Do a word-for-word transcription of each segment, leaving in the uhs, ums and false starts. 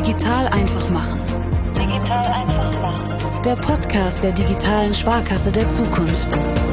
Digital einfach machen. Digital einfach machen. Der Podcast der digitalen Sparkasse der Zukunft.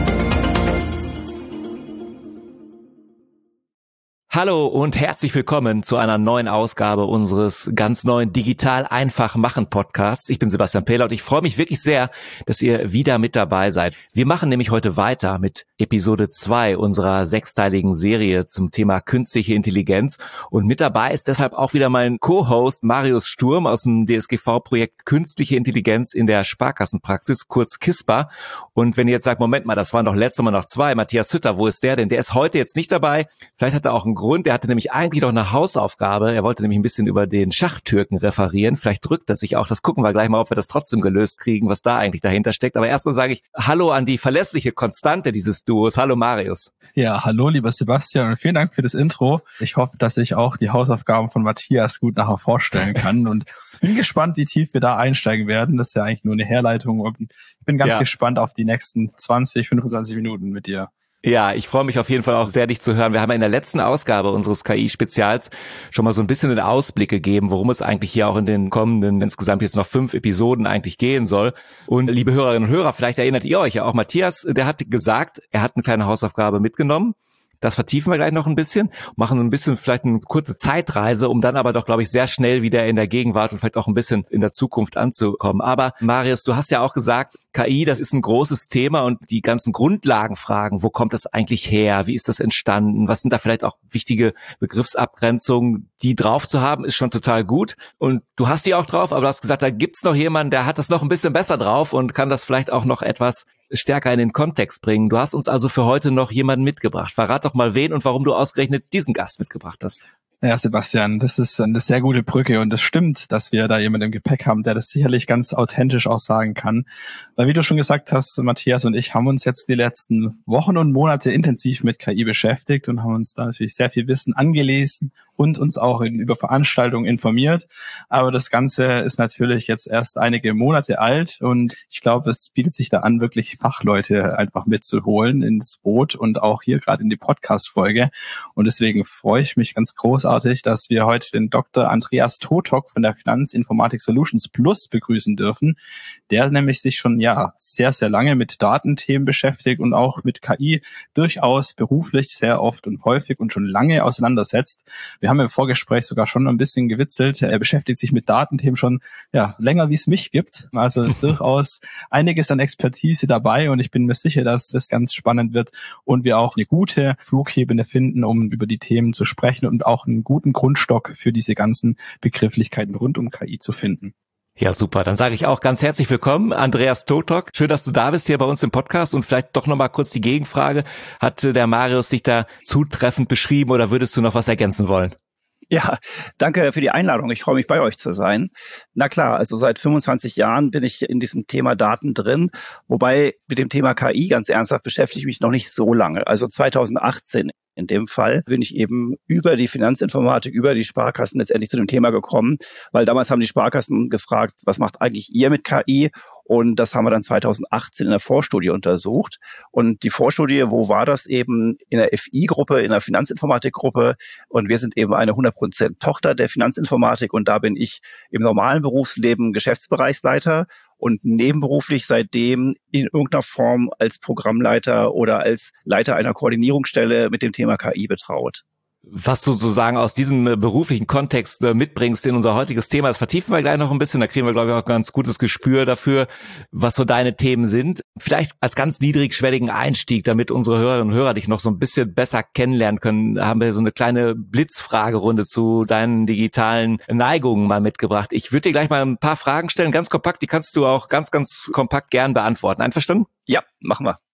Hallo und herzlich willkommen zu einer neuen Ausgabe unseres ganz neuen Digital einfach machen Podcasts. Ich bin Sebastian Pehler und ich freue mich wirklich sehr, dass ihr wieder mit dabei seid. Wir machen nämlich heute weiter mit Episode zwei unserer sechsteiligen Serie zum Thema künstliche Intelligenz. Und mit dabei ist deshalb auch wieder mein Co-Host Marius Sturm aus dem D S G V-Projekt Künstliche Intelligenz in der Sparkassenpraxis, kurz KISPA. Und wenn ihr jetzt sagt, Moment mal, das waren doch letztes Mal noch zwei, Matthias Hütter, wo ist der denn? Der ist heute jetzt nicht dabei. Vielleicht hat er auch einen Grund, der hatte nämlich eigentlich noch eine Hausaufgabe. Er wollte nämlich ein bisschen über den Schachtürken referieren. Vielleicht drückt er sich auch. Das gucken wir gleich mal, ob wir das trotzdem gelöst kriegen, was da eigentlich dahinter steckt. Aber erstmal sage ich Hallo an die verlässliche Konstante dieses Duos. Hallo Marius. Ja, hallo lieber Sebastian und vielen Dank für das Intro. Ich hoffe, dass ich auch die Hausaufgaben von Matthias gut nachher vorstellen kann und bin gespannt, wie tief wir da einsteigen werden. Das ist ja eigentlich nur eine Herleitung. Und ich bin ganz ja. gespannt auf die nächsten zwanzig, fünfundzwanzig Minuten mit dir. Ja, ich freue mich auf jeden Fall auch sehr, dich zu hören. Wir haben ja in der letzten Ausgabe unseres K I-Spezials schon mal so ein bisschen einen Ausblick gegeben, worum es eigentlich hier auch in den kommenden, insgesamt jetzt noch fünf Episoden eigentlich gehen soll. Und liebe Hörerinnen und Hörer, vielleicht erinnert ihr euch ja auch, Matthias, der hat gesagt, er hat eine kleine Hausaufgabe mitgenommen. Das vertiefen wir gleich noch ein bisschen, machen ein bisschen vielleicht eine kurze Zeitreise, um dann aber doch, glaube ich, sehr schnell wieder in der Gegenwart und vielleicht auch ein bisschen in der Zukunft anzukommen. Aber Marius, du hast ja auch gesagt, K I, das ist ein großes Thema und die ganzen Grundlagenfragen, wo kommt das eigentlich her? Wie ist das entstanden? Was sind da vielleicht auch wichtige Begriffsabgrenzungen? Die drauf zu haben, ist schon total gut. Und du hast die auch drauf, aber du hast gesagt, da gibt's noch jemanden, der hat das noch ein bisschen besser drauf und kann das vielleicht auch noch etwas stärker in den Kontext bringen. Du hast uns also für heute noch jemanden mitgebracht. Verrat doch mal wen und warum du ausgerechnet diesen Gast mitgebracht hast. Ja, Sebastian, das ist eine sehr gute Brücke und es stimmt, dass wir da jemanden im Gepäck haben, der das sicherlich ganz authentisch auch sagen kann. Weil wie du schon gesagt hast, Matthias und ich haben uns jetzt die letzten Wochen und Monate intensiv mit K I beschäftigt und haben uns da natürlich sehr viel Wissen angelesen und uns auch in, über Veranstaltungen informiert. Aber das Ganze ist natürlich jetzt erst einige Monate alt und ich glaube, es bietet sich da an, wirklich Fachleute einfach mitzuholen ins Boot und auch hier gerade in die Podcast-Folge. Und deswegen freue ich mich ganz großartig, dass wir heute den Doktor Andreas Totok von der Finanzinformatik Solutions Plus begrüßen dürfen, der nämlich sich schon ja sehr, sehr lange mit Datenthemen beschäftigt und auch mit K I durchaus beruflich sehr oft und häufig und schon lange auseinandersetzt. Wir haben im Vorgespräch sogar schon ein bisschen gewitzelt. Er beschäftigt sich mit Datenthemen schon ja länger, wie es mich gibt. Also durchaus einiges an Expertise dabei und ich bin mir sicher, dass das ganz spannend wird und wir auch eine gute Flughebene finden, um über die Themen zu sprechen und auch einen guten Grundstock für diese ganzen Begrifflichkeiten rund um K I zu finden. Ja, super. Dann sage ich auch ganz herzlich willkommen, Andreas Totok. Schön, dass du da bist hier bei uns im Podcast und vielleicht doch nochmal kurz die Gegenfrage. Hat der Marius dich da zutreffend beschrieben oder würdest du noch was ergänzen wollen? Ja, danke für die Einladung. Ich freue mich, bei euch zu sein. Na klar, also seit fünfundzwanzig Jahren bin ich in diesem Thema Daten drin, wobei mit dem Thema K I ganz ernsthaft beschäftige ich mich noch nicht so lange. Also zweitausendachtzehn in dem Fall bin ich eben über die Finanzinformatik, über die Sparkassen letztendlich zu dem Thema gekommen, weil damals haben die Sparkassen gefragt, was macht eigentlich ihr mit K I? Und das haben wir dann zweitausendachtzehn in der Vorstudie untersucht. Und die Vorstudie, wo war das eben? In der F I-Gruppe, in der Finanzinformatik-Gruppe. Und wir sind eben eine hundert Prozent Tochter der Finanzinformatik. Und da bin ich im normalen Berufsleben Geschäftsbereichsleiter und nebenberuflich seitdem in irgendeiner Form als Programmleiter oder als Leiter einer Koordinierungsstelle mit dem Thema K I betraut. Was du sozusagen aus diesem beruflichen Kontext mitbringst in unser heutiges Thema, das vertiefen wir gleich noch ein bisschen, da kriegen wir, glaube ich, auch ein ganz gutes Gespür dafür, was so deine Themen sind. Vielleicht als ganz niedrigschwelligen Einstieg, damit unsere Hörerinnen und Hörer dich noch so ein bisschen besser kennenlernen können, haben wir so eine kleine Blitzfragerunde zu deinen digitalen Neigungen mal mitgebracht. Ich würde dir gleich mal ein paar Fragen stellen, ganz kompakt, die kannst du auch ganz, ganz kompakt gern beantworten. Einverstanden? Ja, machen wir.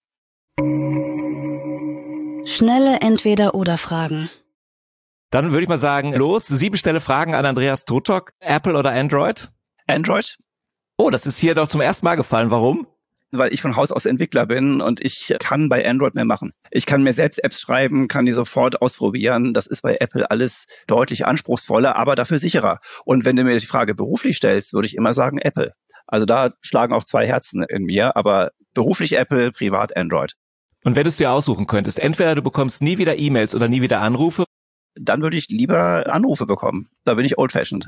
Schnelle Entweder-oder-Fragen. Dann würde ich mal sagen, los, sieben schnelle Fragen an Andreas Totok. Apple oder Android? Android. Oh, das ist hier doch zum ersten Mal gefallen. Warum? Weil ich von Haus aus Entwickler bin und ich kann bei Android mehr machen. Ich kann mir selbst Apps schreiben, kann die sofort ausprobieren. Das ist bei Apple alles deutlich anspruchsvoller, aber dafür sicherer. Und wenn du mir die Frage beruflich stellst, würde ich immer sagen Apple. Also da schlagen auch zwei Herzen in mir, aber beruflich Apple, privat Android. Und wenn du es dir aussuchen könntest, entweder du bekommst nie wieder E-Mails oder nie wieder Anrufe, dann würde ich lieber Anrufe bekommen. Da bin ich old-fashioned.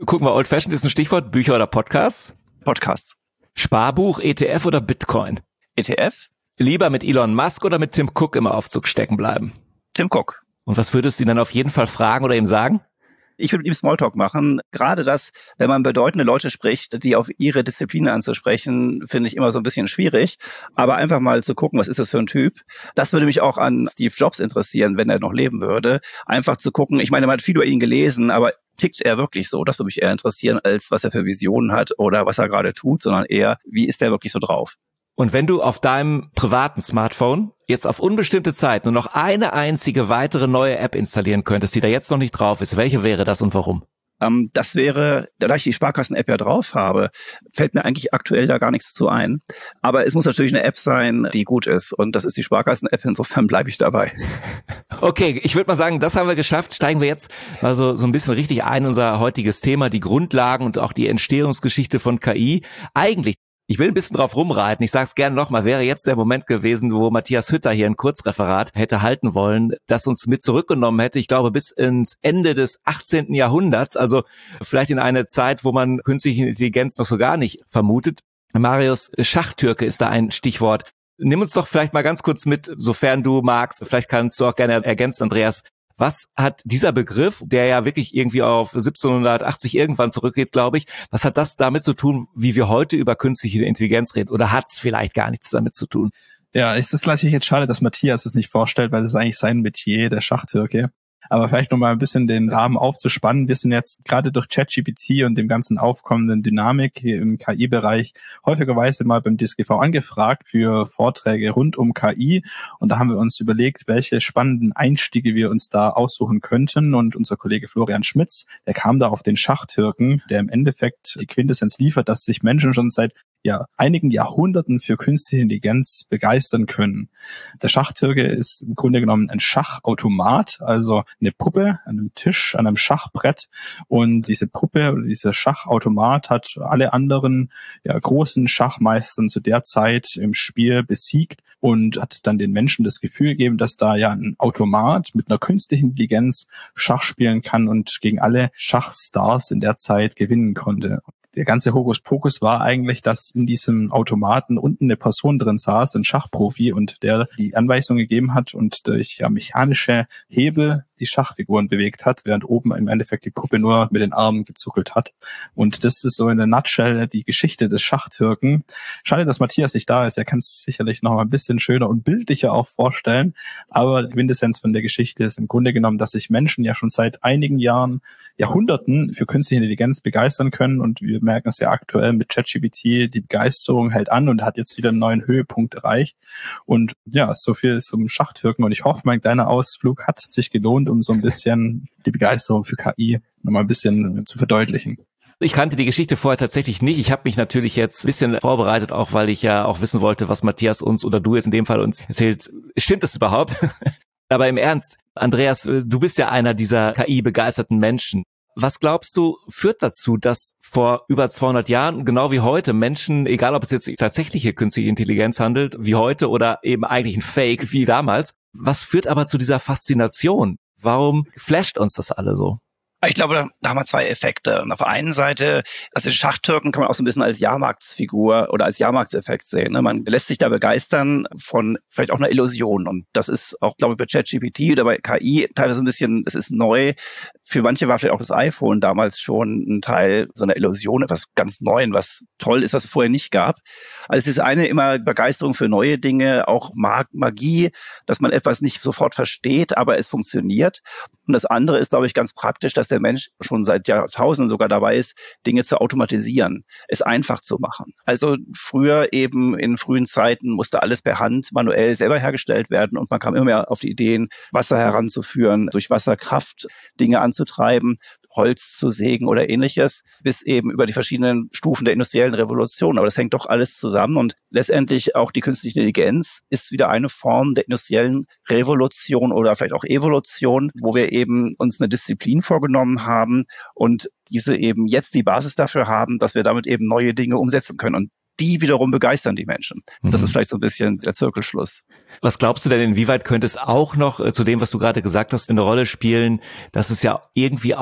Gucken wir, Old Fashioned ist ein Stichwort, Bücher oder Podcasts? Podcasts. Sparbuch, E T F oder Bitcoin? E T F? Lieber mit Elon Musk oder mit Tim Cook im Aufzug stecken bleiben? Tim Cook. Und was würdest du ihn dann auf jeden Fall fragen oder ihm sagen? Ich würde mit ihm Smalltalk machen. Gerade das, wenn man bedeutende Leute spricht, die auf ihre Disziplin anzusprechen, finde ich immer so ein bisschen schwierig. Aber einfach mal zu gucken, was ist das für ein Typ? Das würde mich auch an Steve Jobs interessieren, wenn er noch leben würde. Einfach zu gucken, ich meine, man hat viel über ihn gelesen, aber tickt er wirklich so? Das würde mich eher interessieren, als was er für Visionen hat oder was er gerade tut, sondern eher, wie ist er wirklich so drauf? Und wenn du auf deinem privaten Smartphone jetzt auf unbestimmte Zeit nur noch eine einzige weitere neue App installieren könntest, die da jetzt noch nicht drauf ist, welche wäre das und warum? Ähm, das wäre, da ich die Sparkassen-App ja drauf habe, fällt mir eigentlich aktuell da gar nichts zu ein. Aber es muss natürlich eine App sein, die gut ist. Und das ist die Sparkassen-App, insofern bleibe ich dabei. Okay, ich würde mal sagen, das haben wir geschafft. Steigen wir jetzt mal so, so ein bisschen richtig ein in unser heutiges Thema, die Grundlagen und auch die Entstehungsgeschichte von K I. Eigentlich, ich will ein bisschen drauf rumreiten. Ich sage es gerne nochmal, wäre jetzt der Moment gewesen, wo Matthias Hütter hier ein Kurzreferat hätte halten wollen, das uns mit zurückgenommen hätte, ich glaube, bis ins Ende des achtzehnten Jahrhunderts, also vielleicht in eine Zeit, wo man künstliche Intelligenz noch so gar nicht vermutet. Marius, Schachtürke ist da ein Stichwort. Nimm uns doch vielleicht mal ganz kurz mit, sofern du magst, vielleicht kannst du auch gerne ergänzen, Andreas. Was hat dieser Begriff, der ja wirklich irgendwie auf siebzehnhundertachtzig irgendwann zurückgeht, glaube ich, was hat das damit zu tun, wie wir heute über künstliche Intelligenz reden? Oder hat es vielleicht gar nichts damit zu tun? Ja, es ist natürlich jetzt schade, dass Matthias es nicht vorstellt, weil das ist eigentlich sein Metier, der Schachtürke. Aber vielleicht noch mal ein bisschen den Rahmen aufzuspannen. Wir sind jetzt gerade durch ChatGPT und dem ganzen aufkommenden Dynamik hier im K I-Bereich häufigerweise mal beim D S G V angefragt für Vorträge rund um K I. Und da haben wir uns überlegt, welche spannenden Einstiege wir uns da aussuchen könnten. Und unser Kollege Florian Schmitz, der kam da auf den Schachtürken, der im Endeffekt die Quintessenz liefert, dass sich Menschen schon seit ja einigen Jahrhunderten für künstliche Intelligenz begeistern können. Der Schachtürke ist im Grunde genommen ein Schachautomat, also eine Puppe an einem Tisch, an einem Schachbrett. Und diese Puppe oder dieser Schachautomat hat alle anderen ja, großen Schachmeistern zu der Zeit im Spiel besiegt und hat dann den Menschen das Gefühl gegeben, dass da ja ein Automat mit einer künstlichen Intelligenz Schach spielen kann und gegen alle Schachstars in der Zeit gewinnen konnte. Der ganze Hokuspokus war eigentlich, dass in diesem Automaten unten eine Person drin saß, ein Schachprofi, und der die Anweisung gegeben hat und durch ja, mechanische Hebel die Schachfiguren bewegt hat, während oben im Endeffekt die Puppe nur mit den Armen gezuckelt hat. Und das ist so in der Nutshell die Geschichte des Schachtürken. Schade, dass Matthias nicht da ist. Er kann es sicherlich noch mal ein bisschen schöner und bildlicher auch vorstellen. Aber die Quintessenz von der Geschichte ist im Grunde genommen, dass sich Menschen ja schon seit einigen Jahren, Jahrhunderten für künstliche Intelligenz begeistern können. Und wir merken es ja aktuell mit ChatGPT, die Begeisterung hält an und hat jetzt wieder einen neuen Höhepunkt erreicht. Und ja, so viel zum Schachtürken. Und ich hoffe, mein kleiner Ausflug hat sich gelohnt, um so ein bisschen die Begeisterung für K I nochmal ein bisschen zu verdeutlichen. Ich kannte die Geschichte vorher tatsächlich nicht. Ich habe mich natürlich jetzt ein bisschen vorbereitet, auch weil ich ja auch wissen wollte, was Matthias uns oder du jetzt in dem Fall uns erzählt. Stimmt das überhaupt? Aber im Ernst, Andreas, du bist ja einer dieser K I-begeisterten Menschen. Was glaubst du, führt dazu, dass vor über zweihundert Jahren, genau wie heute, Menschen, egal ob es jetzt tatsächliche künstliche Intelligenz handelt, wie heute oder eben eigentlich ein Fake wie damals, was führt aber zu dieser Faszination? Warum flasht uns das alle so? Ich glaube, da haben wir zwei Effekte. Auf der einen Seite, also den Schachtürken kann man auch so ein bisschen als Jahrmarktsfigur oder als Jahrmarktseffekt sehen. Man lässt sich da begeistern von vielleicht auch einer Illusion. Und das ist auch, glaube ich, bei ChatGPT oder bei K I teilweise ein bisschen, es ist neu. Für manche war vielleicht auch das iPhone damals schon ein Teil so einer Illusion, etwas ganz Neues, was toll ist, was es vorher nicht gab. Also es ist eine immer Begeisterung für neue Dinge, auch Magie, dass man etwas nicht sofort versteht, aber es funktioniert. Und das andere ist, glaube ich, ganz praktisch, dass der Mensch schon seit Jahrtausenden sogar dabei ist, Dinge zu automatisieren, es einfach zu machen. Also früher eben in frühen Zeiten musste alles per Hand manuell selber hergestellt werden und man kam immer mehr auf die Ideen, Wasser heranzuführen, durch Wasserkraft Dinge anzutreiben, Holz zu sägen oder ähnliches, bis eben über die verschiedenen Stufen der industriellen Revolution. Aber das hängt doch alles zusammen und letztendlich auch die künstliche Intelligenz ist wieder eine Form der industriellen Revolution oder vielleicht auch Evolution, wo wir eben uns eine Disziplin vorgenommen haben und diese eben jetzt die Basis dafür haben, dass wir damit eben neue Dinge umsetzen können. Und die wiederum begeistern die Menschen. Das ist vielleicht so ein bisschen der Zirkelschluss. Was glaubst du denn, inwieweit könnte es auch noch äh, zu dem, was du gerade gesagt hast, eine Rolle spielen, dass es ja irgendwie auch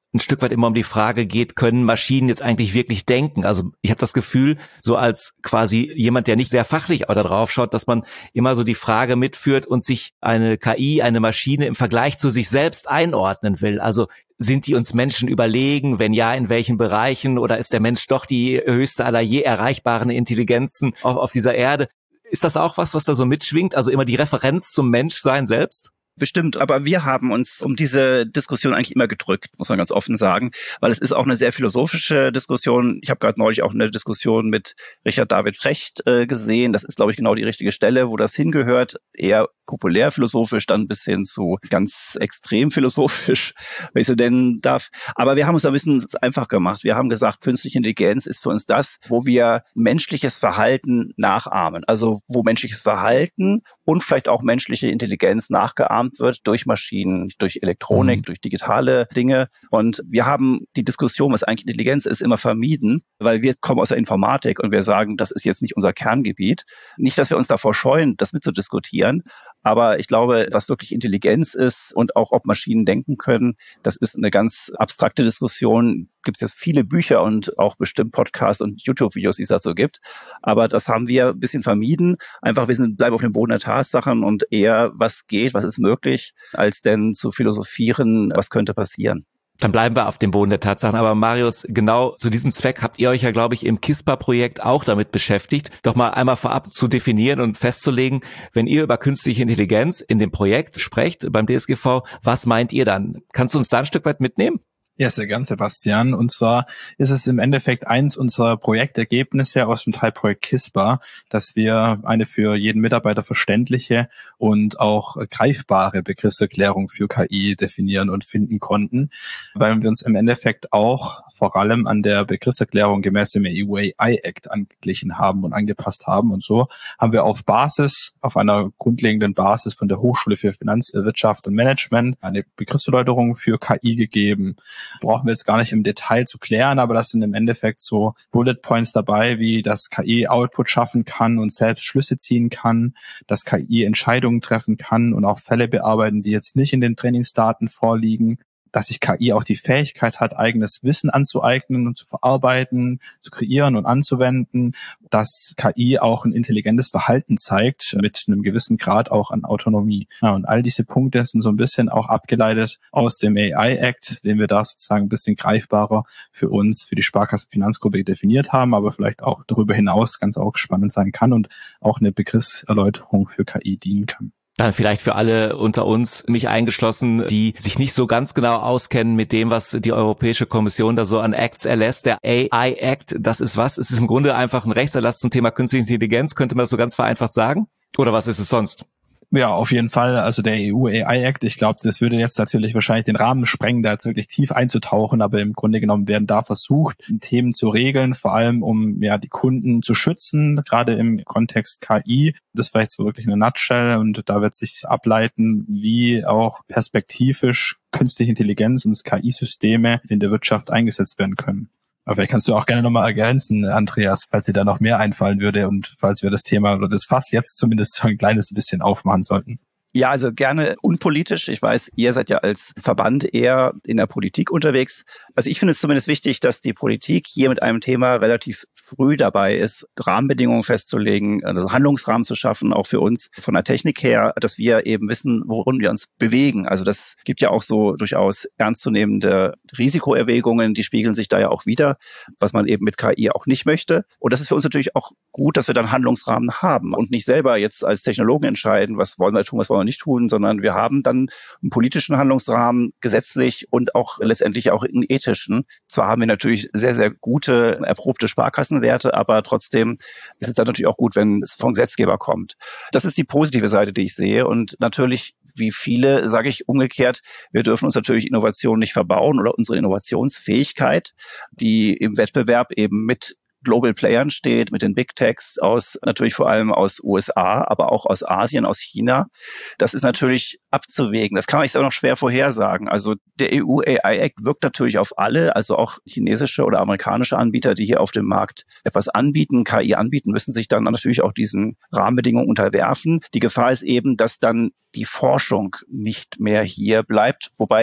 ein Stück weit immer um die Frage geht, können Maschinen jetzt eigentlich wirklich denken? Also ich habe das Gefühl, so als quasi jemand, der nicht sehr fachlich auch da drauf schaut, dass man immer so die Frage mitführt und sich eine K I, eine Maschine im Vergleich zu sich selbst einordnen will. Also sind die uns Menschen überlegen? Wenn ja, in welchen Bereichen? Oder ist der Mensch doch die höchste aller je erreichbaren Intelligenzen auf, auf dieser Erde? Ist das auch was, was da so mitschwingt? Also immer die Referenz zum Menschsein selbst? Bestimmt, aber wir haben uns um diese Diskussion eigentlich immer gedrückt, muss man ganz offen sagen, weil es ist auch eine sehr philosophische Diskussion. Ich habe gerade neulich auch eine Diskussion mit Richard David Precht äh, gesehen. Das ist, glaube ich, genau die richtige Stelle, wo das hingehört. Eher populär philosophisch, dann bis hin zu ganz extrem philosophisch, wenn ich so nennen darf. Aber wir haben uns ein bisschen einfach gemacht. Wir haben gesagt, künstliche Intelligenz ist für uns das, wo wir menschliches Verhalten nachahmen. Also wo menschliches Verhalten und vielleicht auch menschliche Intelligenz nachgeahmt wird durch Maschinen, durch Elektronik, mhm. durch digitale Dinge. Und wir haben die Diskussion, was eigentlich Intelligenz ist, immer vermieden, weil wir kommen aus der Informatik und wir sagen, das ist jetzt nicht unser Kerngebiet. Nicht, dass wir uns davor scheuen, das mitzudiskutieren. Aber ich glaube, was wirklich Intelligenz ist und auch ob Maschinen denken können, das ist eine ganz abstrakte Diskussion. Gibt es jetzt viele Bücher und auch bestimmt Podcasts und YouTube-Videos, die es dazu gibt. Aber das haben wir ein bisschen vermieden. Einfach, wir sind, bleiben auf dem Boden der Tatsachen und eher, was geht, was ist möglich, als denn zu philosophieren, was könnte passieren. Dann bleiben wir auf dem Boden der Tatsachen. Aber Marius, genau zu diesem Zweck habt ihr euch ja, glaube ich, im KISPA-Projekt auch damit beschäftigt, doch mal einmal vorab zu definieren und festzulegen, wenn ihr über künstliche Intelligenz in dem Projekt sprecht beim D S G V, was meint ihr dann? Kannst du uns da ein Stück weit mitnehmen? Ja, sehr gern, Sebastian. Und zwar ist es im Endeffekt eins unserer Projektergebnisse aus dem Teilprojekt KISPA, dass wir eine für jeden Mitarbeiter verständliche und auch greifbare Begriffserklärung für K I definieren und finden konnten, weil wir uns im Endeffekt auch vor allem an der Begriffserklärung gemäß dem E U A I Act angeglichen haben und angepasst haben. Und so haben wir auf Basis, auf einer grundlegenden Basis von der Hochschule für Finanzwirtschaft und Management eine Begriffserläuterung für K I gegeben. Brauchen wir jetzt gar nicht im Detail zu klären, aber das sind im Endeffekt so Bullet Points dabei, wie das K I Output schaffen kann und selbst Schlüsse ziehen kann, dass K I Entscheidungen treffen kann und auch Fälle bearbeiten, die jetzt nicht in den Trainingsdaten vorliegen, dass sich K I auch die Fähigkeit hat, eigenes Wissen anzueignen und zu verarbeiten, zu kreieren und anzuwenden, dass K I auch ein intelligentes Verhalten zeigt, mit einem gewissen Grad auch an Autonomie. Ja, und all diese Punkte sind so ein bisschen auch abgeleitet aus dem A I Act, den wir da sozusagen ein bisschen greifbarer für uns, für die Sparkassenfinanzgruppe definiert haben, aber vielleicht auch darüber hinaus ganz auch spannend sein kann und auch eine Begriffserläuterung für K I dienen kann. Dann vielleicht für alle unter uns, mich eingeschlossen, die sich nicht so ganz genau auskennen mit dem, was die Europäische Kommission da so an Acts erlässt. Der A I Act, das ist was? Es ist im Grunde einfach ein Rechtserlass zum Thema künstliche Intelligenz. Könnte man das so ganz vereinfacht sagen? Oder was ist es sonst? Ja, auf jeden Fall. Also der E U A I Act, ich glaube, das würde jetzt natürlich wahrscheinlich den Rahmen sprengen, da jetzt wirklich tief einzutauchen, aber im Grunde genommen werden da versucht, Themen zu regeln, vor allem um ja die Kunden zu schützen, gerade im Kontext K I. Das ist vielleicht so wirklich eine Nutshell und da wird sich ableiten, wie auch perspektivisch künstliche Intelligenz und K I-Systeme in der Wirtschaft eingesetzt werden können. Aber vielleicht kannst du auch gerne nochmal ergänzen, Andreas, falls dir da noch mehr einfallen würde und falls wir das Thema oder das Fass jetzt zumindest so ein kleines bisschen aufmachen sollten. Ja, also gerne unpolitisch. Ich weiß, ihr seid ja als Verband eher in der Politik unterwegs. Also ich finde es zumindest wichtig, dass die Politik hier mit einem Thema relativ früh dabei ist, Rahmenbedingungen festzulegen, also Handlungsrahmen zu schaffen, auch für uns von der Technik her, dass wir eben wissen, worin wir uns bewegen. Also das gibt ja auch so durchaus ernstzunehmende Risikoerwägungen, die spiegeln sich da ja auch wieder, was man eben mit K I auch nicht möchte. Und das ist für uns natürlich auch gut, dass wir dann Handlungsrahmen haben und nicht selber jetzt als Technologen entscheiden, was wollen wir tun, was wollen wir nicht tun, sondern wir haben dann einen politischen Handlungsrahmen, gesetzlich und auch letztendlich auch einen ethischen. Zwar haben wir natürlich sehr, sehr gute, erprobte Sparkassenwerte, aber trotzdem ist es dann natürlich auch gut, wenn es vom Gesetzgeber kommt. Das ist die positive Seite, die ich sehe. Und natürlich, wie viele, sage ich umgekehrt, wir dürfen uns natürlich Innovation nicht verbauen oder unsere Innovationsfähigkeit, die im Wettbewerb eben mit Global Playern steht, mit den Big Techs aus, natürlich vor allem aus U S A, aber auch aus Asien, aus China. Das ist natürlich abzuwägen. Das kann man sich auch noch schwer vorhersagen. Also der E U A I Act wirkt natürlich auf alle, also auch chinesische oder amerikanische Anbieter, die hier auf dem Markt etwas anbieten, K I anbieten, müssen sich dann natürlich auch diesen Rahmenbedingungen unterwerfen. Die Gefahr ist eben, dass dann die Forschung nicht mehr hier bleibt, wobei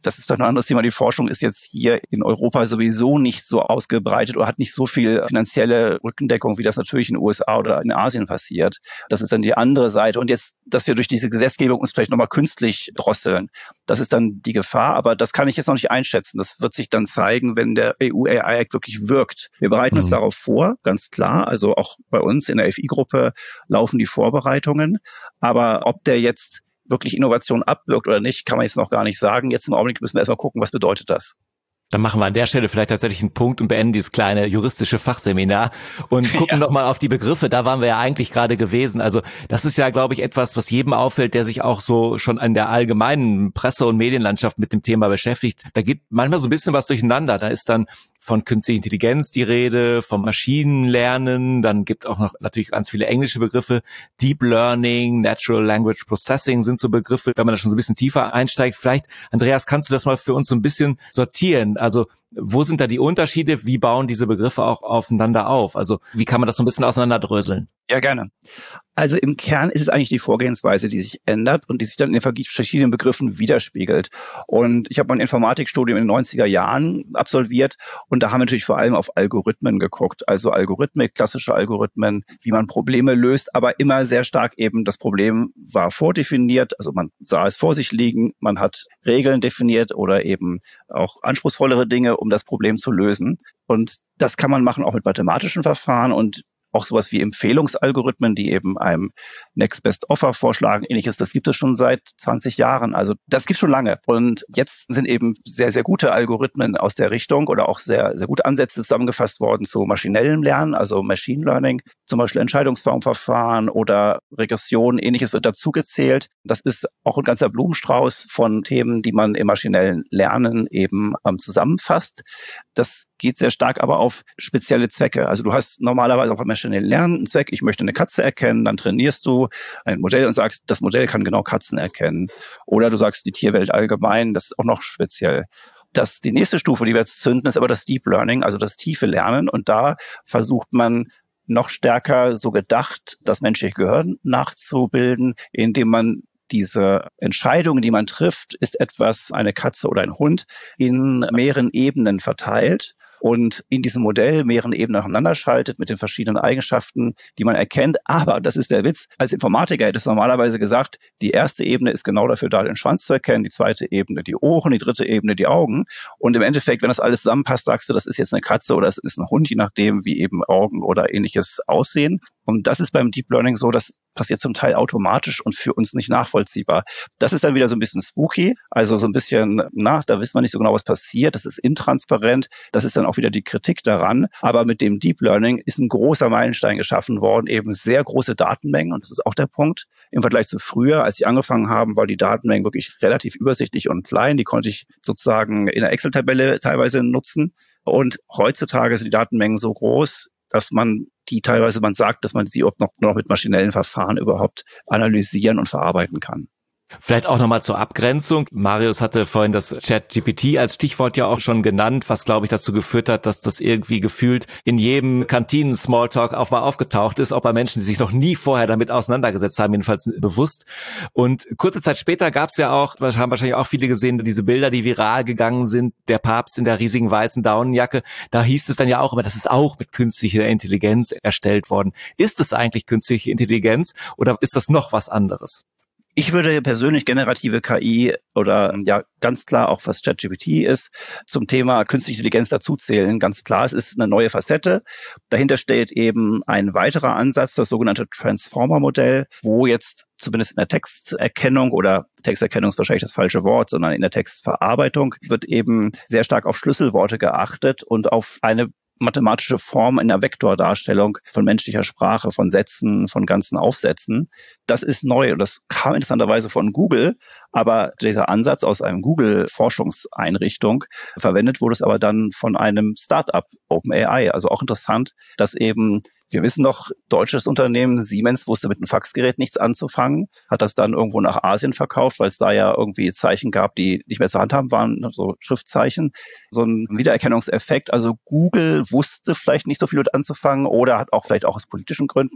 Das ist doch ein anderes Thema. Die Forschung ist jetzt hier in Europa sowieso nicht so ausgebreitet oder hat nicht so viel finanzielle Rückendeckung, wie das natürlich in den U S A oder in Asien passiert. Das ist dann die andere Seite. Und jetzt, dass wir durch diese Gesetzgebung uns vielleicht nochmal künstlich drosseln, das ist dann die Gefahr. Aber das kann ich jetzt noch nicht einschätzen. Das wird sich dann zeigen, wenn der E U A I Act wirklich wirkt. Wir bereiten mhm. uns darauf vor, ganz klar. Also auch bei uns in der F I-Gruppe laufen die Vorbereitungen. Aber ob der jetzt wirklich Innovation abwirkt oder nicht, kann man jetzt noch gar nicht sagen. Jetzt im Augenblick müssen wir erstmal gucken, was bedeutet das. Dann machen wir an der Stelle vielleicht tatsächlich einen Punkt und beenden dieses kleine juristische Fachseminar und gucken ja. nochmal auf die Begriffe. Da waren wir ja eigentlich gerade gewesen. Also das ist ja, glaube ich, etwas, was jedem auffällt, der sich auch so schon an der allgemeinen Presse- und Medienlandschaft mit dem Thema beschäftigt. Da geht manchmal so ein bisschen was durcheinander. Da ist dann von künstlicher Intelligenz die Rede, vom Maschinenlernen, dann gibt auch noch natürlich ganz viele englische Begriffe. Deep Learning, Natural Language Processing sind so Begriffe, wenn man da schon so ein bisschen tiefer einsteigt. Vielleicht, Andreas, kannst du das mal für uns so ein bisschen sortieren? Also wo sind da die Unterschiede? Wie bauen diese Begriffe auch aufeinander auf? Also wie kann man das so ein bisschen auseinanderdröseln? Ja, gerne. Also im Kern ist es eigentlich die Vorgehensweise, die sich ändert und die sich dann in den verschiedenen Begriffen widerspiegelt. Und ich habe mein Informatikstudium in den neunziger Jahren absolviert und da haben wir natürlich vor allem auf Algorithmen geguckt. Also Algorithmik, klassische Algorithmen, wie man Probleme löst, aber immer sehr stark eben das Problem war vordefiniert. Also man sah es vor sich liegen, man hat Regeln definiert oder eben auch anspruchsvollere Dinge, um das Problem zu lösen. Und das kann man machen auch mit mathematischen Verfahren und auch sowas wie Empfehlungsalgorithmen, die eben einem Next Best Offer vorschlagen, ähnliches, das gibt es schon seit zwanzig Jahren. Also das gibt es schon lange. Und jetzt sind eben sehr, sehr gute Algorithmen aus der Richtung oder auch sehr, sehr gute Ansätze zusammengefasst worden zu maschinellem Lernen, also Machine Learning, zum Beispiel Entscheidungsbaumverfahren oder Regression, ähnliches wird dazu gezählt. Das ist auch ein ganzer Blumenstrauß von Themen, die man im maschinellen Lernen eben ähm, zusammenfasst. Das geht sehr stark aber auf spezielle Zwecke. Also du hast normalerweise auch beim maschinellen Lernen einen Zweck. Ich möchte eine Katze erkennen, dann trainierst du ein Modell und sagst, das Modell kann genau Katzen erkennen. Oder du sagst die Tierwelt allgemein, das ist auch noch speziell. Das, die nächste Stufe, die wir jetzt zünden, ist aber das Deep Learning, also das tiefe Lernen. Und da versucht man noch stärker so gedacht, das menschliche Gehirn nachzubilden, indem man diese Entscheidungen, die man trifft, ist etwas eine Katze oder ein Hund, in mehreren Ebenen verteilt und in diesem Modell mehreren Ebenen nacheinander schaltet mit den verschiedenen Eigenschaften, die man erkennt. Aber, das ist der Witz, als Informatiker hätte es normalerweise gesagt, die erste Ebene ist genau dafür da, den Schwanz zu erkennen, die zweite Ebene die Ohren, die dritte Ebene die Augen. Und im Endeffekt, wenn das alles zusammenpasst, sagst du, das ist jetzt eine Katze oder es ist ein Hund, je nachdem, wie eben Augen oder ähnliches aussehen. Und das ist beim Deep Learning so, das passiert zum Teil automatisch und für uns nicht nachvollziehbar. Das ist dann wieder so ein bisschen spooky, also so ein bisschen, na, da wissen wir nicht so genau, was passiert. Das ist intransparent. Das ist dann auch wieder die Kritik daran. Aber mit dem Deep Learning ist ein großer Meilenstein geschaffen worden, eben sehr große Datenmengen. Und das ist auch der Punkt. Im Vergleich zu früher, als ich angefangen haben, war die Datenmengen wirklich relativ übersichtlich und klein. Die konnte ich sozusagen in der Excel-Tabelle teilweise nutzen. Und heutzutage sind die Datenmengen so groß, dass man die teilweise, man sagt, dass man sie auch noch, noch mit maschinellen Verfahren überhaupt analysieren und verarbeiten kann. Vielleicht auch nochmal zur Abgrenzung. Marius hatte vorhin das ChatGPT als Stichwort ja auch schon genannt, was, glaube ich, dazu geführt hat, dass das irgendwie gefühlt in jedem Kantinen-Smalltalk auch mal aufgetaucht ist, auch bei Menschen, die sich noch nie vorher damit auseinandergesetzt haben, jedenfalls bewusst. Und kurze Zeit später gab es ja auch, haben wahrscheinlich auch viele gesehen, diese Bilder, die viral gegangen sind, der Papst in der riesigen weißen Daunenjacke. Da hieß es dann ja auch immer, das ist auch mit künstlicher Intelligenz erstellt worden. Ist es eigentlich künstliche Intelligenz oder ist das noch was anderes? Ich würde persönlich generative K I oder ja ganz klar auch was ChatGPT ist, zum Thema künstliche Intelligenz dazuzählen. Ganz klar, es ist eine neue Facette. Dahinter steht eben ein weiterer Ansatz, das sogenannte Transformer-Modell, wo jetzt zumindest in der Texterkennung oder Texterkennung ist wahrscheinlich das falsche Wort, sondern in der Textverarbeitung wird eben sehr stark auf Schlüsselworte geachtet und auf eine mathematische Form in der Vektordarstellung von menschlicher Sprache, von Sätzen, von ganzen Aufsätzen. Das ist neu und das kam interessanterweise von Google, aber dieser Ansatz aus einem Google-Forschungseinrichtung verwendet wurde es aber dann von einem Start-up, OpenAI. Also auch interessant, dass eben, wir wissen noch, deutsches Unternehmen Siemens wusste mit einem Faxgerät nichts anzufangen, hat das dann irgendwo nach Asien verkauft, weil es da ja irgendwie Zeichen gab, die nicht mehr zu handhaben waren, so Schriftzeichen, so ein Wiedererkennungseffekt. Also Google wusste vielleicht nicht so viel mit anzufangen oder hat auch vielleicht auch aus politischen Gründen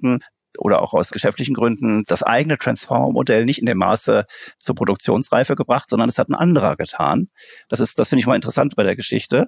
oder auch aus geschäftlichen Gründen das eigene Transformer-Modell nicht in dem Maße zur Produktionsreife gebracht, sondern es hat ein anderer getan. Das ist, das finde ich mal interessant bei der Geschichte.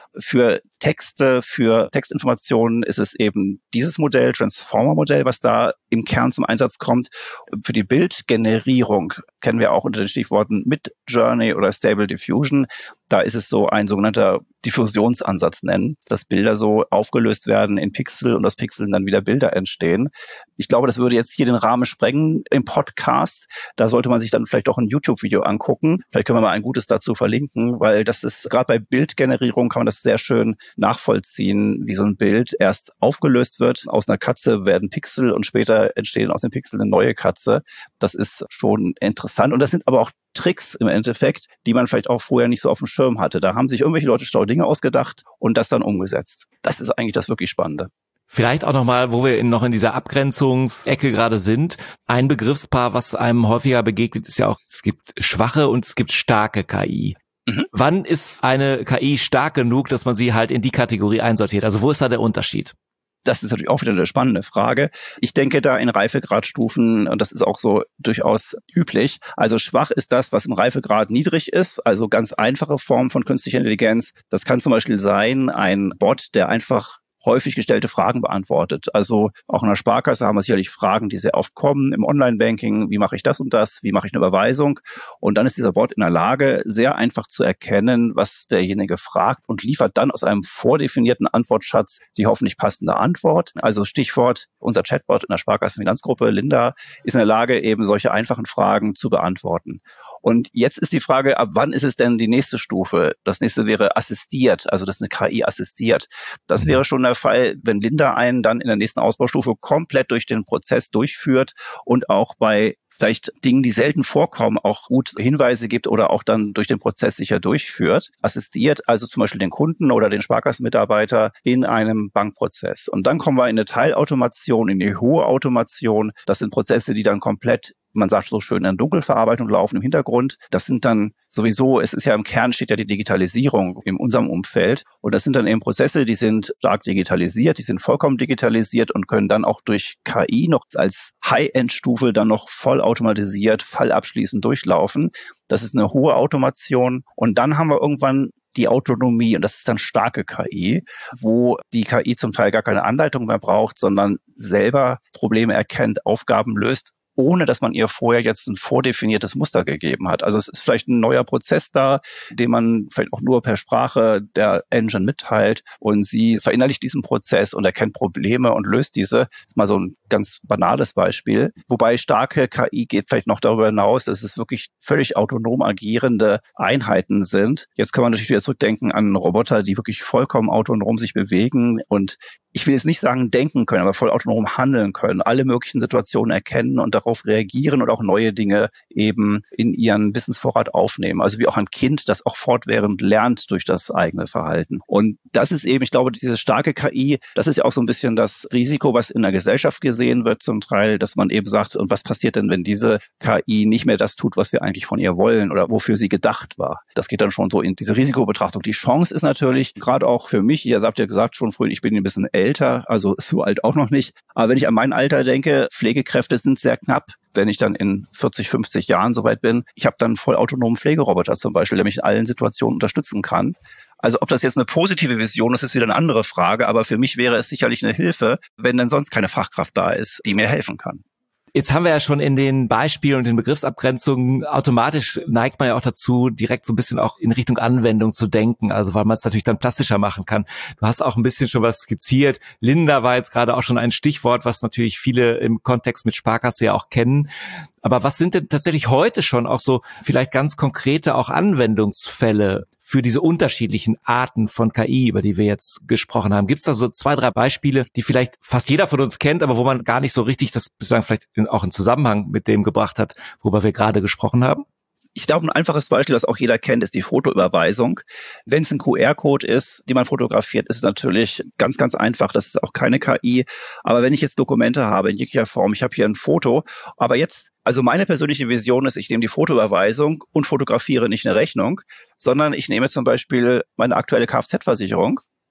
Für Texte, für Textinformationen ist es eben dieses Modell, Transformer-Modell, was da im Kern zum Einsatz kommt. Für die Bildgenerierung kennen wir auch unter den Stichworten Midjourney oder Stable Diffusion. Da ist es so ein sogenannter Diffusionsansatz nennen, dass Bilder so aufgelöst werden in Pixel und aus Pixeln dann wieder Bilder entstehen. Ich glaube, das würde jetzt hier den Rahmen sprengen im Podcast. Da sollte man sich dann vielleicht auch ein YouTube-Video angucken. Vielleicht können wir mal ein gutes dazu verlinken, weil das ist gerade bei Bildgenerierung kann man das sehr schön nachvollziehen, wie so ein Bild erst aufgelöst wird. Aus einer Katze werden Pixel und später entstehen aus den Pixeln eine neue Katze. Das ist schon interessant. Und das sind aber auch Tricks im Endeffekt, die man vielleicht auch vorher nicht so auf dem Schirm hatte. Da haben sich irgendwelche Leute schlaue Dinge ausgedacht und das dann umgesetzt. Das ist eigentlich das wirklich Spannende. Vielleicht auch nochmal, wo wir in, noch in dieser Abgrenzungsecke gerade sind. Ein Begriffspaar, was einem häufiger begegnet, ist ja auch, es gibt schwache und es gibt starke K I. Mhm. Wann ist eine K I stark genug, dass man sie halt in die Kategorie einsortiert? Also wo ist da der Unterschied? Das ist natürlich auch wieder eine spannende Frage. Ich denke da in Reifegradstufen, und das ist auch so durchaus üblich. Also schwach ist das, was im Reifegrad niedrig ist, also ganz einfache Formen von künstlicher Intelligenz. Das kann zum Beispiel sein, ein Bot, der einfach häufig gestellte Fragen beantwortet. Also auch in der Sparkasse haben wir sicherlich Fragen, die sehr oft kommen im Online-Banking. Wie mache ich das und das? Wie mache ich eine Überweisung? Und dann ist dieser Bot in der Lage, sehr einfach zu erkennen, was derjenige fragt und liefert dann aus einem vordefinierten Antwortschatz die hoffentlich passende Antwort. Also Stichwort, unser Chatbot in der Sparkassen-Finanzgruppe, Linda, ist in der Lage, eben solche einfachen Fragen zu beantworten. Und jetzt ist die Frage, ab wann ist es denn die nächste Stufe? Das nächste wäre assistiert, also das ist eine K I assistiert. Das wäre schon der Fall, wenn Linda einen dann in der nächsten Ausbaustufe komplett durch den Prozess durchführt und auch bei vielleicht Dingen, die selten vorkommen, auch gut Hinweise gibt oder auch dann durch den Prozess sicher durchführt. Assistiert also zum Beispiel den Kunden oder den Sparkassenmitarbeiter in einem Bankprozess. Und dann kommen wir in eine Teilautomation, in die hohe Automation. Das sind Prozesse, die dann komplett, man sagt so schön, in Dunkelverarbeitung laufen im Hintergrund. Das sind dann sowieso, es ist ja im Kern steht ja die Digitalisierung in unserem Umfeld. Und das sind dann eben Prozesse, die sind stark digitalisiert, die sind vollkommen digitalisiert und können dann auch durch K I noch als High-End-Stufe dann noch voll automatisiert, fallabschließend durchlaufen. Das ist eine hohe Automation. Und dann haben wir irgendwann die Autonomie, und das ist dann starke K I, wo die K I zum Teil gar keine Anleitung mehr braucht, sondern selber Probleme erkennt, Aufgaben löst, ohne dass man ihr vorher jetzt ein vordefiniertes Muster gegeben hat. Also es ist vielleicht ein neuer Prozess da, den man vielleicht auch nur per Sprache der Engine mitteilt und sie verinnerlicht diesen Prozess und erkennt Probleme und löst diese. Das ist mal so ein ganz banales Beispiel. Wobei starke K I geht vielleicht noch darüber hinaus, dass es wirklich völlig autonom agierende Einheiten sind. Jetzt kann man natürlich wieder zurückdenken an Roboter, die wirklich vollkommen autonom sich bewegen und ich will jetzt nicht sagen denken können, aber voll autonom handeln können, alle möglichen Situationen erkennen und darauf reagieren und auch neue Dinge eben in ihren Wissensvorrat aufnehmen. Also wie auch ein Kind, das auch fortwährend lernt durch das eigene Verhalten. Und das ist eben, ich glaube, diese starke K I, das ist ja auch so ein bisschen das Risiko, was in der Gesellschaft gesehen wird zum Teil, dass man eben sagt, und was passiert denn, wenn diese K I nicht mehr das tut, was wir eigentlich von ihr wollen oder wofür sie gedacht war? Das geht dann schon so in diese Risikobetrachtung. Die Chance ist natürlich, gerade auch für mich, ihr habt ja gesagt schon früher, ich bin ein bisschen älter, also so alt auch noch nicht. Aber wenn ich an mein Alter denke, Pflegekräfte sind sehr knapp. Wenn ich dann in vierzig, fünfzig Jahren soweit bin, ich habe dann voll autonomen Pflegeroboter zum Beispiel, der mich in allen Situationen unterstützen kann. Also ob das jetzt eine positive Vision ist, ist wieder eine andere Frage. Aber für mich wäre es sicherlich eine Hilfe, wenn denn sonst keine Fachkraft da ist, die mir helfen kann. Jetzt haben wir ja schon in den Beispielen und den Begriffsabgrenzungen, automatisch neigt man ja auch dazu, direkt so ein bisschen auch in Richtung Anwendung zu denken, also weil man es natürlich dann plastischer machen kann. Du hast auch ein bisschen schon was skizziert. Linda war jetzt gerade auch schon ein Stichwort, was natürlich viele im Kontext mit Sparkasse ja auch kennen. Aber was sind denn tatsächlich heute schon auch so vielleicht ganz konkrete auch Anwendungsfälle für diese unterschiedlichen Arten von K I, über die wir jetzt gesprochen haben? Gibt es da so zwei, drei Beispiele, die vielleicht fast jeder von uns kennt, aber wo man gar nicht so richtig das bislang vielleicht auch in Zusammenhang mit dem gebracht hat, worüber wir gerade gesprochen haben? Ich glaube, ein einfaches Beispiel, das auch jeder kennt, ist die Fotoüberweisung. Wenn es ein Q R-Code ist, den man fotografiert, ist es natürlich ganz, ganz einfach. Das ist auch keine K I. Aber wenn ich jetzt Dokumente habe in jeglicher Form, ich habe hier ein Foto, aber jetzt, also meine persönliche Vision ist, ich nehme die Fotoüberweisung und fotografiere nicht eine Rechnung, sondern ich nehme zum Beispiel meine aktuelle Kfz-Versicherung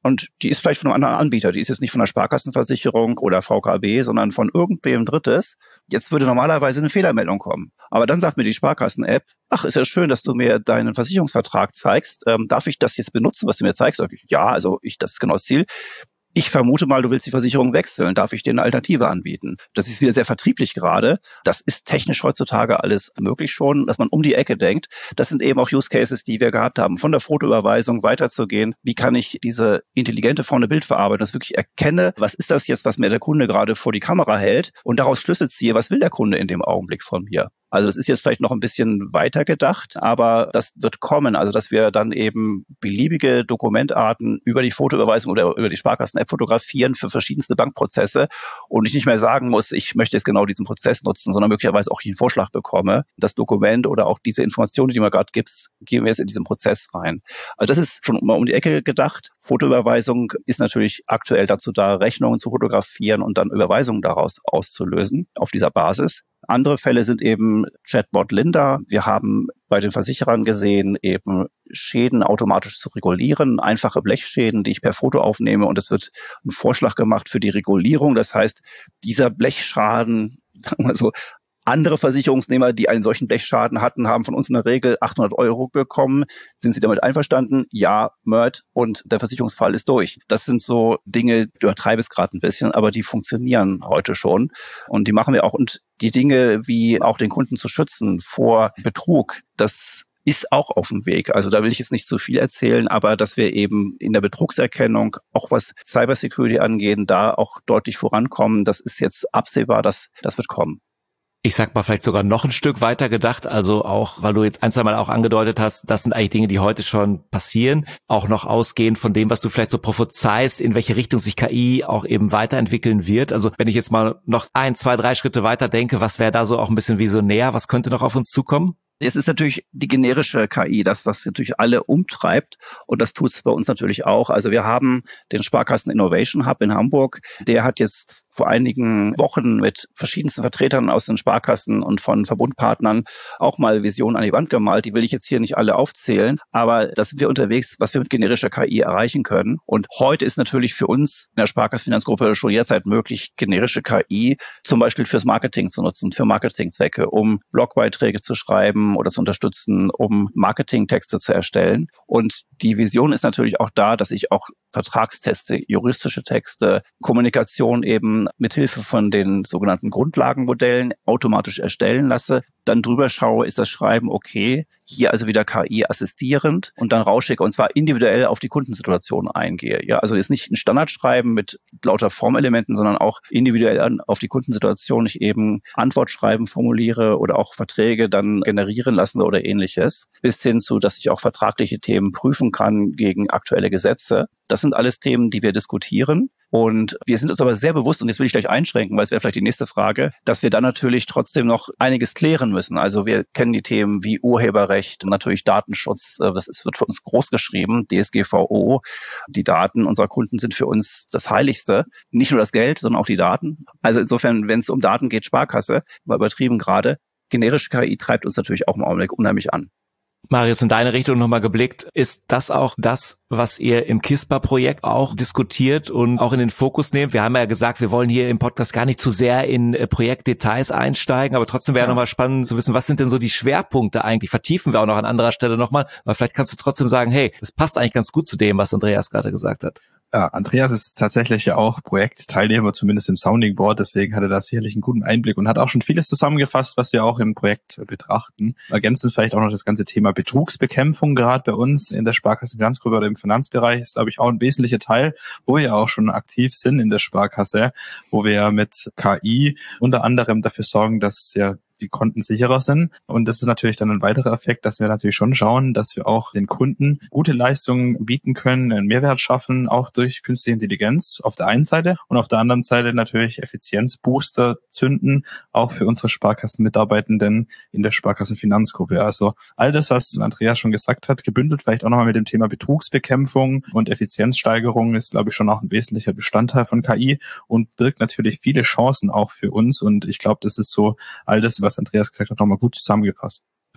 und die ist vielleicht von einem anderen Anbieter. Die ist jetzt nicht von der Sparkassenversicherung oder V K B, sondern von irgendwem Drittes. Jetzt würde normalerweise eine Fehlermeldung kommen. Aber dann sagt mir die Sparkassen-App, ach, ist ja schön, dass du mir deinen Versicherungsvertrag zeigst. Ähm, darf ich das jetzt benutzen, was du mir zeigst? Sag ich, ja, also ich, das ist genau das Ziel. Ich vermute mal, du willst die Versicherung wechseln. Darf ich dir eine Alternative anbieten? Das ist wieder sehr vertrieblich gerade. Das ist technisch heutzutage alles möglich schon, dass man um die Ecke denkt. Das sind eben auch Use Cases, die wir gehabt haben, von der Fotoüberweisung weiterzugehen. Wie kann ich diese intelligente Form der Bildverarbeitung, dass ich wirklich erkenne, was ist das jetzt, was mir der Kunde gerade vor die Kamera hält und daraus Schlüsse ziehe, was will der Kunde in dem Augenblick von mir? Also das ist jetzt vielleicht noch ein bisschen weiter gedacht, aber das wird kommen. Also dass wir dann eben beliebige Dokumentarten über die Fotoüberweisung oder über die Sparkassen-App fotografieren für verschiedenste Bankprozesse und ich nicht mehr sagen muss, ich möchte jetzt genau diesen Prozess nutzen, sondern möglicherweise auch einen Vorschlag bekomme. Das Dokument oder auch diese Informationen, die man gerade gibt, gehen wir jetzt in diesen Prozess rein. Also das ist schon mal um die Ecke gedacht. Fotoüberweisung ist natürlich aktuell dazu da, Rechnungen zu fotografieren und dann Überweisungen daraus auszulösen auf dieser Basis. Andere Fälle sind eben Chatbot Linda. Wir haben bei den Versicherern gesehen, eben Schäden automatisch zu regulieren, einfache Blechschäden, die ich per Foto aufnehme und es wird ein Vorschlag gemacht für die Regulierung. Das heißt, dieser Blechschaden, also andere Versicherungsnehmer, die einen solchen Blechschaden hatten, haben von uns in der Regel achthundert Euro bekommen. Sind sie damit einverstanden? Ja, Mörd und der Versicherungsfall ist durch. Das sind so Dinge, ich übertreibe es gerade ein bisschen, aber die funktionieren heute schon und die machen wir auch. Und die Dinge wie auch den Kunden zu schützen vor Betrug, das ist auch auf dem Weg. Also da will ich jetzt nicht zu viel erzählen, aber dass wir eben in der Betrugserkennung, auch was Cybersecurity angeht, da auch deutlich vorankommen, das ist jetzt absehbar, dass das wird kommen. Ich sag mal vielleicht sogar noch ein Stück weiter gedacht, also auch, weil du jetzt ein, zwei Mal auch angedeutet hast, das sind eigentlich Dinge, die heute schon passieren, auch noch ausgehend von dem, was du vielleicht so prophezeist, in welche Richtung sich K I auch eben weiterentwickeln wird. Also wenn ich jetzt mal noch ein, zwei, drei Schritte weiter denke, was wäre da so auch ein bisschen visionär, was könnte noch auf uns zukommen? Es ist natürlich die generische K I, das, was natürlich alle umtreibt. Und das tut es bei uns natürlich auch. Also wir haben den Sparkassen Innovation Hub in Hamburg. Der hat jetzt vor einigen Wochen mit verschiedensten Vertretern aus den Sparkassen und von Verbundpartnern auch mal Visionen an die Wand gemalt. Die will ich jetzt hier nicht alle aufzählen, aber da sind wir unterwegs, was wir mit generischer K I erreichen können. Und heute ist natürlich für uns in der Sparkassenfinanzgruppe schon jederzeit möglich, generische K I zum Beispiel fürs Marketing zu nutzen, für Marketingzwecke, um Blogbeiträge zu schreiben oder zu unterstützen, um Marketingtexte zu erstellen. Und die Vision ist natürlich auch da, dass ich auch Vertragstexte, juristische Texte, Kommunikation eben mithilfe von den sogenannten Grundlagenmodellen automatisch erstellen lasse, dann drüber schaue, ist das Schreiben okay, hier also wieder K I assistierend und dann rausschicke und zwar individuell auf die Kundensituation eingehe. Ja, also jetzt nicht ein Standardschreiben mit lauter Formelementen, sondern auch individuell auf die Kundensituation ich eben Antwortschreiben formuliere oder auch Verträge dann generieren lassen oder ähnliches, bis hin zu, dass ich auch vertragliche Themen prüfen kann gegen aktuelle Gesetze. Das sind alles Themen, die wir diskutieren. Und wir sind uns aber sehr bewusst, und jetzt will ich gleich einschränken, weil es wäre vielleicht die nächste Frage, dass wir dann natürlich trotzdem noch einiges klären müssen. Also wir kennen die Themen wie Urheberrecht, natürlich Datenschutz, das ist, wird für uns groß geschrieben, D S G V O. Die Daten unserer Kunden sind für uns das Heiligste. Nicht nur das Geld, sondern auch die Daten. Also insofern, wenn es um Daten geht, Sparkasse, mal übertrieben gerade, generische K I treibt uns natürlich auch im Augenblick unheimlich an. Marius, in deine Richtung nochmal geblickt, ist das auch das, was ihr im KISPA-Projekt auch diskutiert und auch in den Fokus nehmt? Wir haben ja gesagt, wir wollen hier im Podcast gar nicht zu sehr in Projektdetails einsteigen, aber trotzdem wäre ja nochmal spannend zu wissen, was sind denn so die Schwerpunkte eigentlich? Vertiefen wir auch noch an anderer Stelle nochmal, aber vielleicht kannst du trotzdem sagen, hey, das passt eigentlich ganz gut zu dem, was Andreas gerade gesagt hat. Ja, Andreas ist tatsächlich ja auch Projektteilnehmer, zumindest im Sounding Board, deswegen hat er da sicherlich einen guten Einblick und hat auch schon vieles zusammengefasst, was wir auch im Projekt betrachten. Ergänzend vielleicht auch noch das ganze Thema Betrugsbekämpfung, gerade bei uns in der Sparkassenfinanzgruppe oder im Finanzbereich ist, glaube ich, auch ein wesentlicher Teil, wo wir auch schon aktiv sind in der Sparkasse, wo wir mit K I unter anderem dafür sorgen, dass ja die Konten sicherer sind. Und das ist natürlich dann ein weiterer Effekt, dass wir natürlich schon schauen, dass wir auch den Kunden gute Leistungen bieten können, einen Mehrwert schaffen, auch durch künstliche Intelligenz auf der einen Seite und auf der anderen Seite natürlich Effizienzbooster zünden, auch für unsere Sparkassenmitarbeitenden in der Sparkassenfinanzgruppe. Also all das, was Andreas schon gesagt hat, gebündelt vielleicht auch nochmal mit dem Thema Betrugsbekämpfung und Effizienzsteigerung ist, glaube ich, schon auch ein wesentlicher Bestandteil von K I und birgt natürlich viele Chancen auch für uns. Und ich glaube, das ist so all das, was Andreas gesagt hat, nochmal gut zusammengefasst.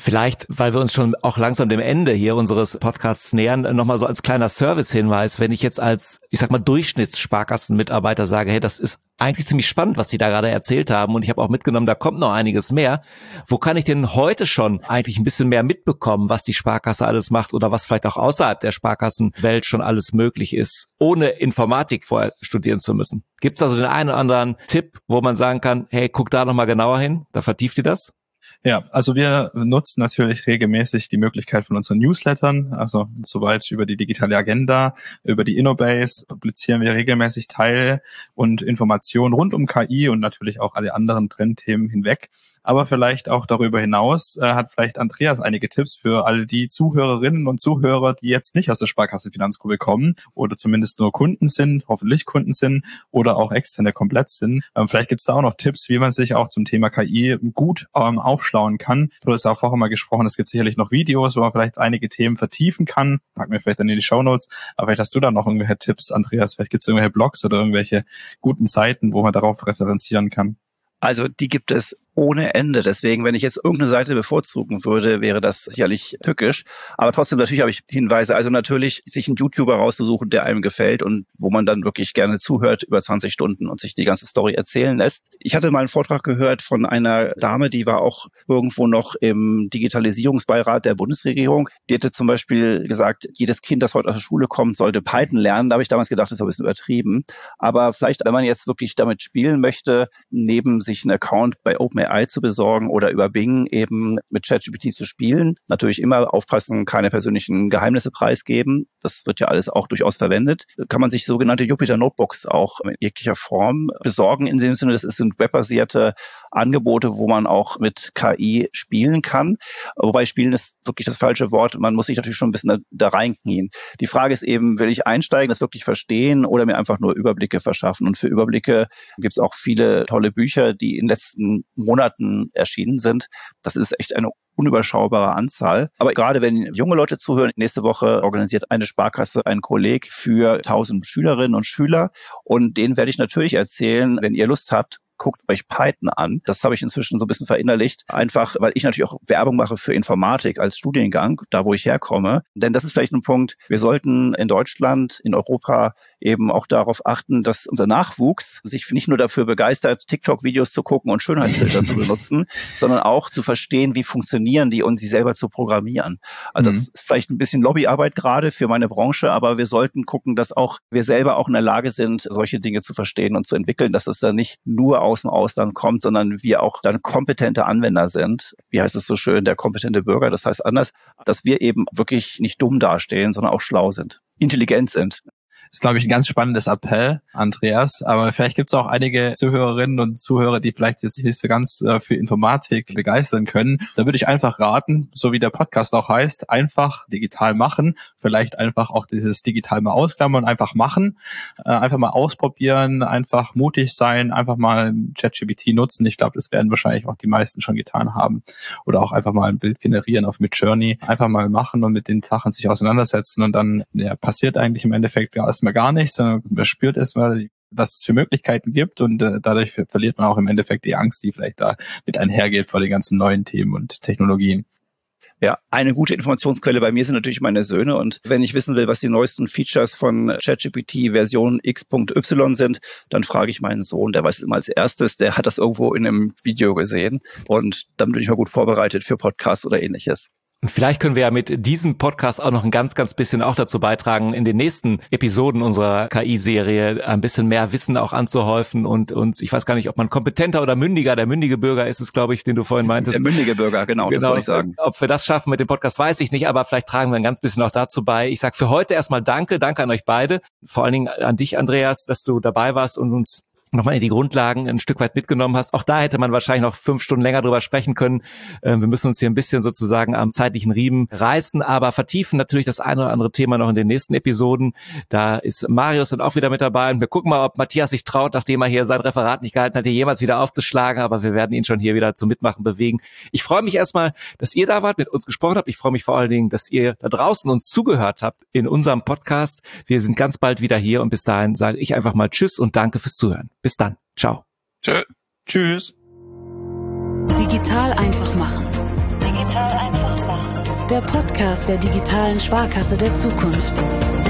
Vielleicht, weil wir uns schon auch langsam dem Ende hier unseres Podcasts nähern, nochmal so als kleiner Servicehinweis, wenn ich jetzt als, ich sag mal, Durchschnittssparkassenmitarbeiter sage, hey, das ist eigentlich ziemlich spannend, was die da gerade erzählt haben und ich habe auch mitgenommen, da kommt noch einiges mehr. Wo kann ich denn heute schon eigentlich ein bisschen mehr mitbekommen, was die Sparkasse alles macht oder was vielleicht auch außerhalb der Sparkassenwelt schon alles möglich ist, ohne Informatik vorher studieren zu müssen? Gibt es also den einen oder anderen Tipp, wo man sagen kann, hey, guck da nochmal genauer hin, da vertieft ihr das? Ja, also wir nutzen natürlich regelmäßig die Möglichkeit von unseren Newslettern, also soweit über die digitale Agenda, über die InnoBase publizieren wir regelmäßig Teil und Informationen rund um K I und natürlich auch alle anderen Trendthemen hinweg. Aber vielleicht auch darüber hinaus äh, hat vielleicht Andreas einige Tipps für all die Zuhörerinnen und Zuhörer, die jetzt nicht aus der Sparkasse Finanzgruppe kommen oder zumindest nur Kunden sind, hoffentlich Kunden sind oder auch externe komplett sind. Ähm, vielleicht gibt es da auch noch Tipps, wie man sich auch zum Thema K I gut ähm, aufschlauen kann. Du hast auch vorher mal gesprochen, es gibt sicherlich noch Videos, wo man vielleicht einige Themen vertiefen kann. Packen wir vielleicht dann in die Shownotes. Aber vielleicht hast du da noch irgendwelche Tipps, Andreas. Vielleicht gibt es irgendwelche Blogs oder irgendwelche guten Seiten, wo man darauf referenzieren kann. Also die gibt es ohne Ende. Deswegen, wenn ich jetzt irgendeine Seite bevorzugen würde, wäre das sicherlich tückisch. Aber trotzdem, natürlich habe ich Hinweise. Also natürlich, sich einen YouTuber rauszusuchen, der einem gefällt und wo man dann wirklich gerne zuhört über zwanzig Stunden und sich die ganze Story erzählen lässt. Ich hatte mal einen Vortrag gehört von einer Dame, die war auch irgendwo noch im Digitalisierungsbeirat der Bundesregierung. Die hatte zum Beispiel gesagt, jedes Kind, das heute aus der Schule kommt, sollte Python lernen. Da habe ich damals gedacht, das ist ein bisschen übertrieben. Aber vielleicht, wenn man jetzt wirklich damit spielen möchte, neben sich einen Account bei OpenAI zu besorgen oder über Bing eben mit ChatGPT zu spielen. Natürlich immer aufpassen, keine persönlichen Geheimnisse preisgeben. Das wird ja alles auch durchaus verwendet. Kann man sich sogenannte Jupyter Notebooks auch in jeglicher Form besorgen. In dem Sinne, das sind webbasierte Angebote, wo man auch mit K I spielen kann. Wobei spielen ist wirklich das falsche Wort. Man muss sich natürlich schon ein bisschen da, da reinknien. Die Frage ist eben, will ich einsteigen, das wirklich verstehen oder mir einfach nur Überblicke verschaffen? Und für Überblicke gibt es auch viele tolle Bücher, die in den letzten Monaten erschienen sind. Das ist echt eine unüberschaubare Anzahl. Aber gerade wenn junge Leute zuhören, nächste Woche organisiert eine Sparkasse einen Kolleg für tausend Schülerinnen und Schüler. Und denen werde ich natürlich erzählen, wenn ihr Lust habt, guckt euch Python an. Das habe ich inzwischen so ein bisschen verinnerlicht. Einfach, weil ich natürlich auch Werbung mache für Informatik als Studiengang, da wo ich herkomme. Denn das ist vielleicht ein Punkt, wir sollten in Deutschland, in Europa eben auch darauf achten, dass unser Nachwuchs sich nicht nur dafür begeistert, TikTok-Videos zu gucken und Schönheitsfilter zu benutzen, sondern auch zu verstehen, wie funktionieren die und sie selber zu programmieren. Also mhm. das ist vielleicht ein bisschen Lobbyarbeit gerade für meine Branche, aber wir sollten gucken, dass auch wir selber auch in der Lage sind, solche Dinge zu verstehen und zu entwickeln, dass es dann nicht nur aus dem Ausland kommt, sondern wir auch dann kompetente Anwender sind. Wie heißt es so schön, der kompetente Bürger? Das heißt anders, dass wir eben wirklich nicht dumm dastehen, sondern auch schlau sind, intelligent sind. Das ist, glaube ich, ein ganz spannendes Appell, Andreas. Aber vielleicht gibt es auch einige Zuhörerinnen und Zuhörer, die vielleicht jetzt nicht so ganz äh, für Informatik begeistern können. Da würde ich einfach raten, so wie der Podcast auch heißt, einfach digital machen. Vielleicht einfach auch dieses digital mal ausklammern, einfach machen. Äh, einfach mal ausprobieren, einfach mutig sein, einfach mal ChatGPT nutzen. Ich glaube, das werden wahrscheinlich auch die meisten schon getan haben. Oder auch einfach mal ein Bild generieren auf Midjourney. Einfach mal machen und mit den Sachen sich auseinandersetzen. Und dann ja, passiert eigentlich im Endeffekt ja erstmal gar nichts, sondern man spürt erstmal, was es für Möglichkeiten gibt und äh, dadurch verliert man auch im Endeffekt die Angst, die vielleicht da mit einhergeht vor den ganzen neuen Themen und Technologien. Ja, eine gute Informationsquelle bei mir sind natürlich meine Söhne und wenn ich wissen will, was die neuesten Features von ChatGPT Version X Punkt Y sind, dann frage ich meinen Sohn, der weiß immer als erstes, der hat das irgendwo in einem Video gesehen und dann bin ich mal gut vorbereitet für Podcasts oder ähnliches. Und vielleicht können wir ja mit diesem Podcast auch noch ein ganz, ganz bisschen auch dazu beitragen, in den nächsten Episoden unserer K I-Serie ein bisschen mehr Wissen auch anzuhäufen und uns, ich weiß gar nicht, ob man kompetenter oder mündiger, der mündige Bürger ist es, glaube ich, den du vorhin meintest. Der mündige Bürger, genau, genau, das wollte ich sagen. Ob wir das schaffen mit dem Podcast, weiß ich nicht, aber vielleicht tragen wir ein ganz bisschen auch dazu bei. Ich sage für heute erstmal Danke, danke an euch beide, vor allen Dingen an dich, Andreas, dass du dabei warst und uns nochmal in die Grundlagen ein Stück weit mitgenommen hast. Auch da hätte man wahrscheinlich noch fünf Stunden länger drüber sprechen können. Wir müssen uns hier ein bisschen sozusagen am zeitlichen Riemen reißen, aber vertiefen natürlich das eine oder andere Thema noch in den nächsten Episoden. Da ist Marius dann auch wieder mit dabei und wir gucken mal, ob Matthias sich traut, nachdem er hier sein Referat nicht gehalten hat, hier jemals wieder aufzuschlagen, aber wir werden ihn schon hier wieder zum Mitmachen bewegen. Ich freue mich erstmal, dass ihr da wart, mit uns gesprochen habt. Ich freue mich vor allen Dingen, dass ihr da draußen uns zugehört habt in unserem Podcast. Wir sind ganz bald wieder hier und bis dahin sage ich einfach mal Tschüss und danke fürs Zuhören. Bis dann. Ciao. Tschö. Tschüss. Digital einfach machen. Digital einfach machen. Der Podcast der digitalen Sparkasse der Zukunft.